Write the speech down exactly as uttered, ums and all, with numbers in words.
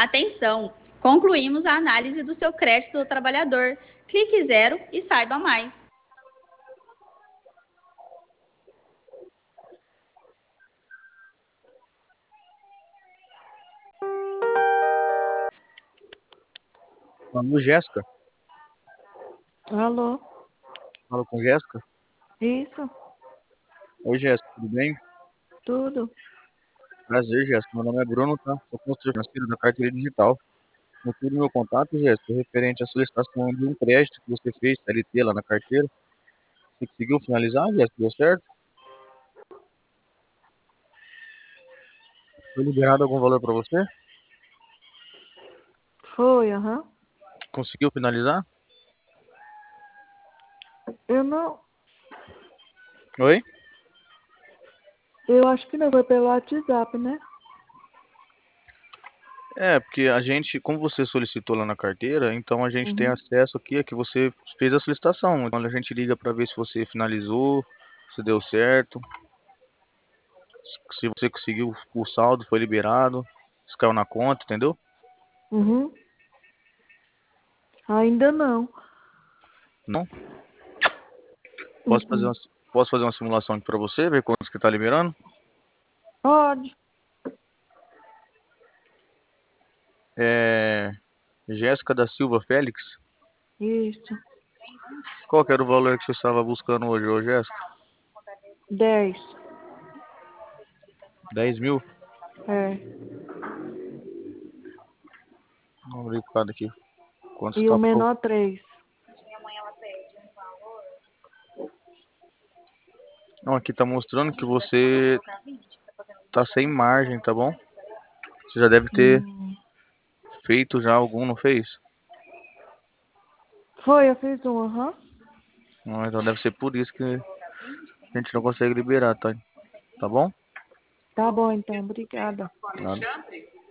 Atenção! Concluímos a análise do seu crédito do trabalhador. Clique zero e saiba mais. Alô, Jéssica? Alô? Fala com Jéssica? Isso? Oi, Jéssica, tudo bem? Tudo? Prazer, Jéssica. Meu nome é Bruno, tá? Sou consultor financeiro da carteira digital. No tudo meu contato, Jéssica, referente à solicitação de um crédito que você fez, C L T, lá na carteira. Você conseguiu finalizar, Jéssica? Deu certo? Foi liberado algum valor para você? Foi, aham. Conseguiu finalizar? Eu não. Oi? Eu acho que não foi pelo WhatsApp, né? É, porque a gente, como você solicitou lá na carteira, então a gente tem Uhum. acesso aqui a que você fez a solicitação. Então a gente liga para ver se você finalizou, se deu certo, se você conseguiu o saldo, foi liberado, se caiu na conta, entendeu? Uhum. Ainda não. Não? Posso fazer Uhum. uma, posso fazer uma simulação aqui para você, ver quantos que tá liberando? Pode. É, Jéssica da Silva Félix. Isso. Qual que era o valor que você estava buscando hoje, ô Jéssica? Dez. Dez mil? É. Vamos ver cada aqui. Quanto E o está pro... menor três. Não, aqui tá mostrando que você tá sem margem, tá bom? Você já deve ter Hum. feito já algum, não fez? Foi, eu fiz um, aham. Não, então deve ser por isso que a gente não consegue liberar, tá? Tá bom? Tá bom, então. Obrigada. Nada.